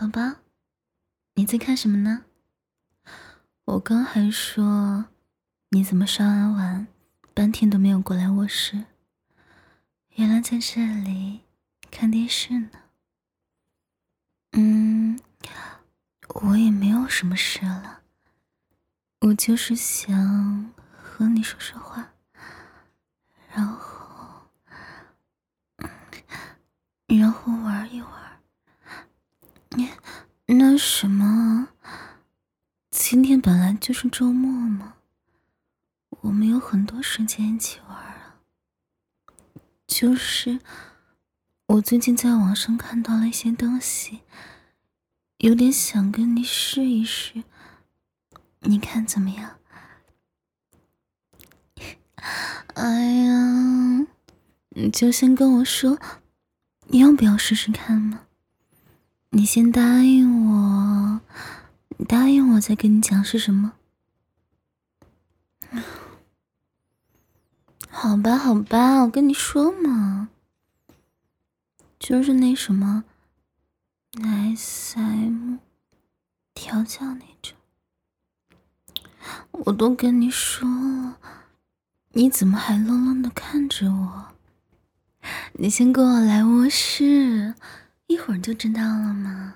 宝宝，你在看什么呢？我刚还说你怎么上完晚半天都没有过来卧室，原来在这里看电视呢。我也没有什么事了，我就是想和你说说话，然后玩一玩。那什么，今天本来就是周末嘛，我们有很多时间一起玩啊。就是我最近在网上看到了一些东西，有点想跟你试一试，你看怎么样？哎呀，你就先跟我说，你要不要试试看嘛？你先答应我，你答应我再跟你讲是什么。好吧好吧，我跟你说嘛，就是那什么 SM 调教那种，我都跟你说了，你怎么还愣愣的看着我？你先跟我来卧室，一会儿就知道了嘛。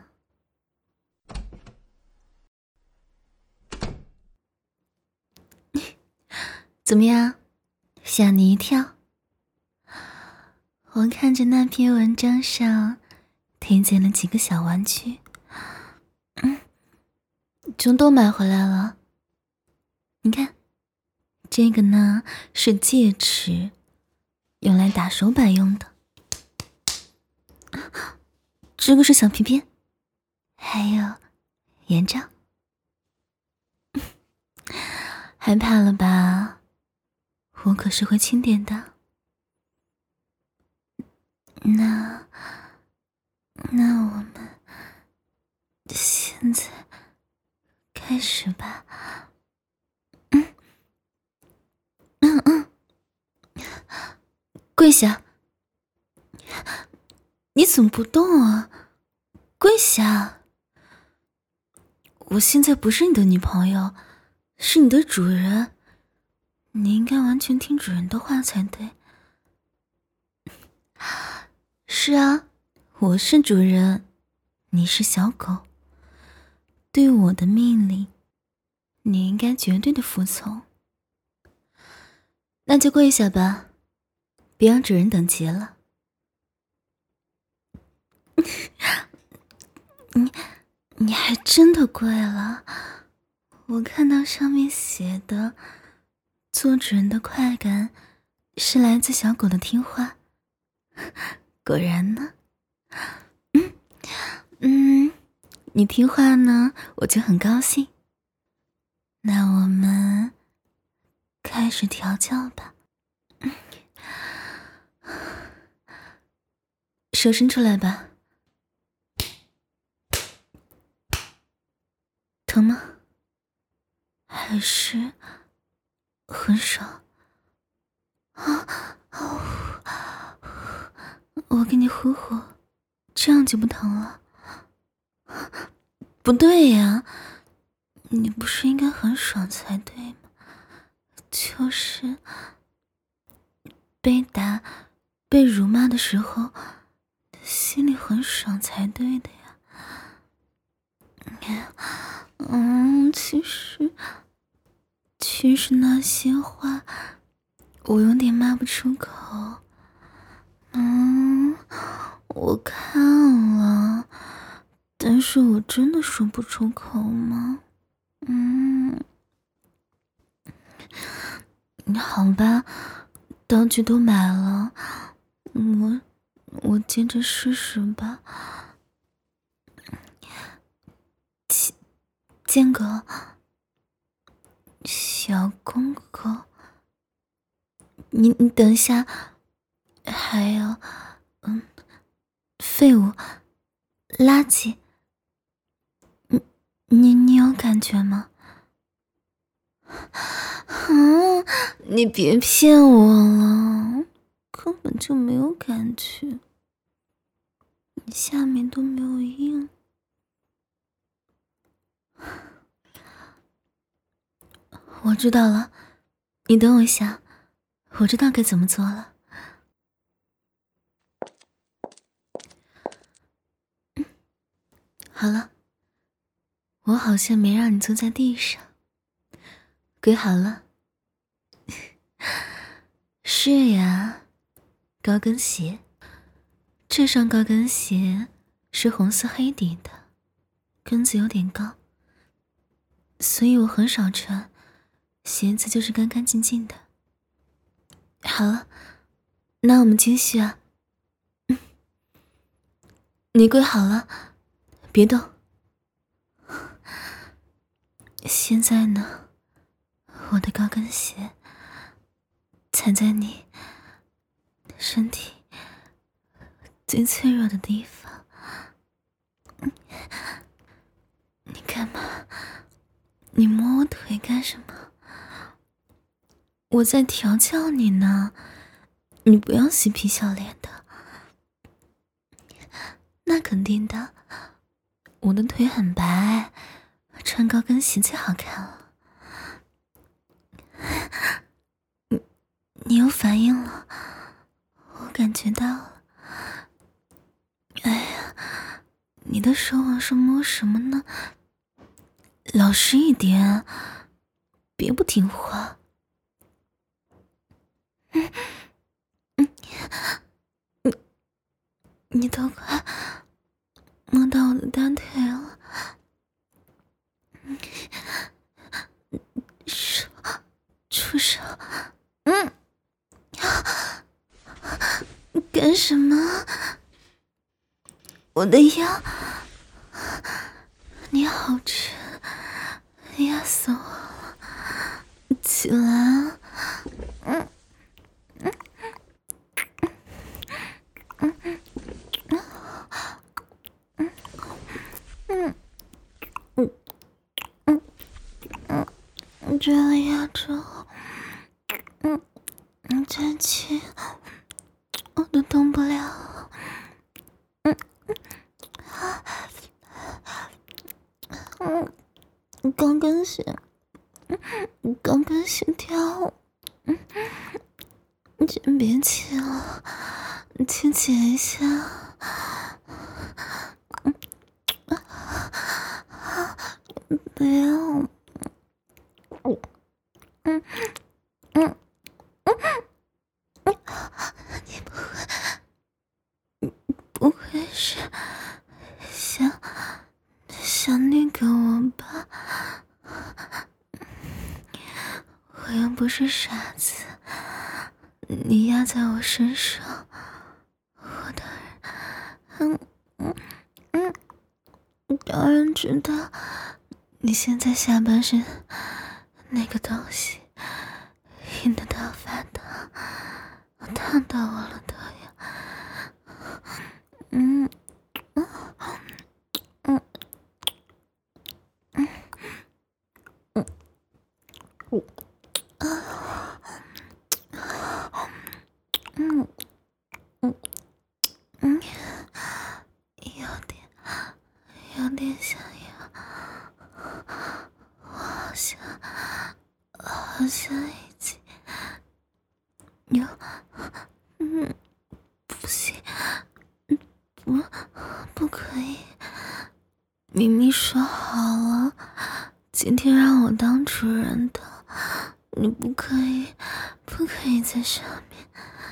怎么样，吓你一跳？我看着那篇文章上推荐了几个小玩具，就都买回来了。你看，这个呢是戒尺，用来打手板用的。这个是小皮鞭，还有眼罩。害怕了吧？我可是会轻点的。那我们现在开始吧。跪下！你怎么不动啊？跪下！我现在不是你的女朋友，是你的主人，你应该完全听主人的话才对。是啊，我是主人，你是小狗，对我的命令，你应该绝对的服从。那就跪下吧，别让主人等急了。你还真的跪了，我看到上面写的，做主人的快感是来自小狗的听话。果然呢。你听话呢，我就很高兴。那我们开始调教吧。手伸出来吧。疼吗？还是很爽？我给你呼呼，这样就不疼了。不对呀，你不是应该很爽才对吗？就是被打、被辱骂的时候，心里很爽才对的呀。其实那些话，我有点骂不出口。我看了，但是我真的说不出口吗？好吧，道具都买了，我接着试试吧。间隔，小公狗，你等一下，还有，废物，垃圾，你有感觉吗？你别骗我了，根本就没有感觉，你下面都没有硬。 我知道了，你等我一下，我知道该怎么做了。好了，我好像没让你坐在地上，跪好了。是呀，高跟鞋，这双高跟鞋是红色黑底的，跟子有点高，所以我很少穿，鞋子就是干干净净的。好了，那我们继续啊。你跪好了，别动。现在呢，我的高跟鞋踩在你身体最脆弱的地方。你干嘛？你摸我腿干什么？我在调教你呢，你不要嬉皮笑脸的。那肯定的，我的腿很白，穿高跟鞋最好看了。你有反应了，我感觉到了。哎呀，你的手往上摸什么呢？老实一点，别不听话。你都快摸到我的大腿了，手，出手。干什么？我的腰，你好沉，压死我了！起来啊！这里压着我，再轻我都动不了了。高跟鞋，高跟鞋跳，先别起了，先解一下。不要。你不会是想那个我吧？我又不是傻子，你压在我身上，我当然知道你现在下半身那个东西硬得到发烫，烫到我了都要。有点想要，我好像已经有，不行，不可以，明明说好了，今天让我当主人的，你不可以在上面。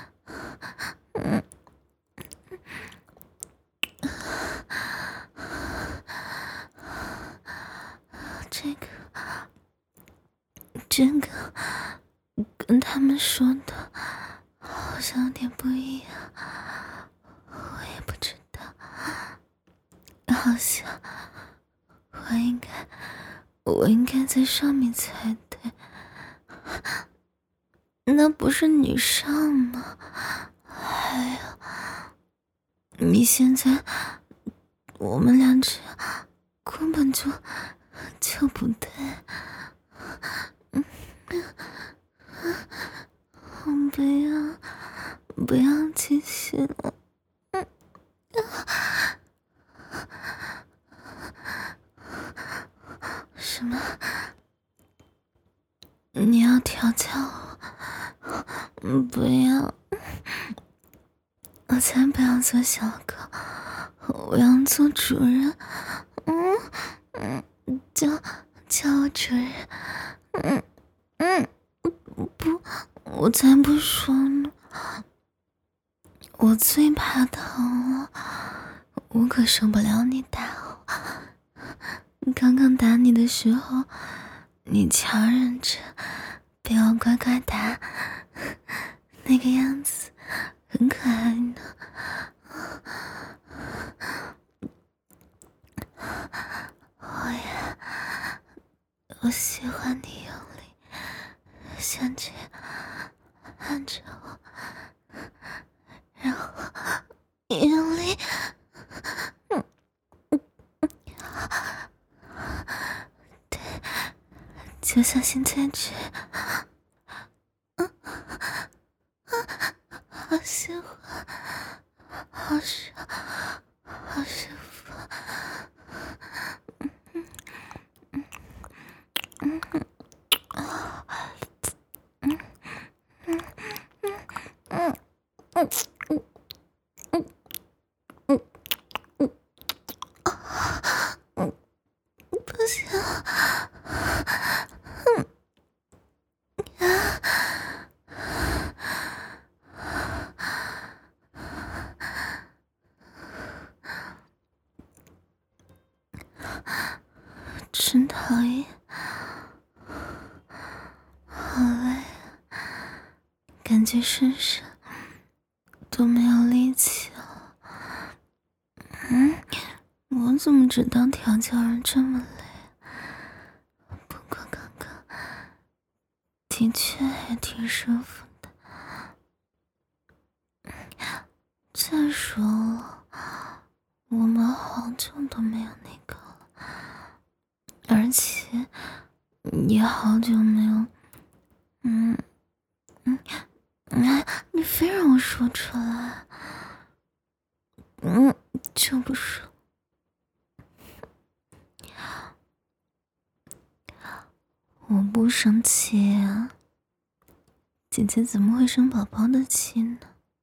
这个跟他们说的好像有点不一样，我也不知道，好像我应该在上面才对。那不是你上吗？哎呀，你现在我们俩这样根本就不对。不要继续了。什么？ 你要调教我，不要，我才不要做小狗，我要做主人。叫我主人。不，我才不说呢。我最怕疼了，我可受不了你打我。刚刚打你的时候，你强忍着被我乖乖打，那个样子很可爱呢。我喜欢你用力，像这样按着我，然后用力，对，就像现在这样，好喜欢，好爽，好舒服。不行，真讨厌，好累，感觉身上都没有力气了。我怎么知道调教人这么累？不过刚刚的确还挺舒服的。再说了，我们好久都没有那个了，而且也好久没有……你非让我说出来，就不说。我不生气啊，姐姐怎么会生宝宝的气呢？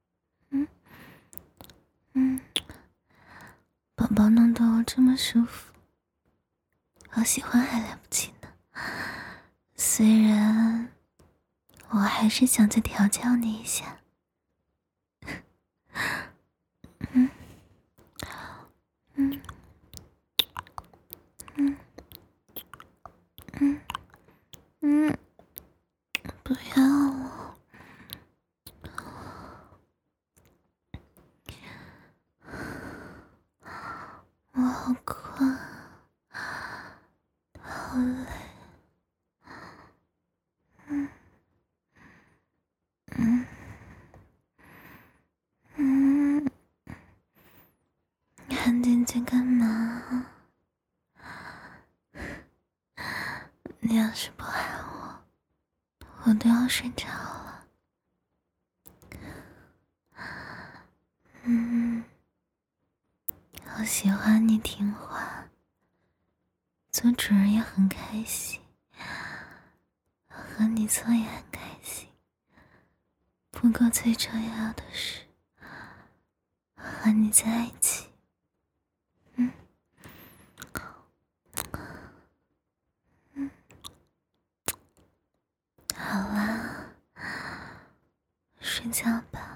宝宝弄得我这么舒服，好喜欢还来不及呢。虽然我还是想再调教你一下。不要了，我好困，好累。你喊姐姐干嘛？你要是不喊我，我都要睡着了。我喜欢你听话，做主人也很开心，和你做也很开心。不过最重要的是和你在一起。好啦，睡觉吧。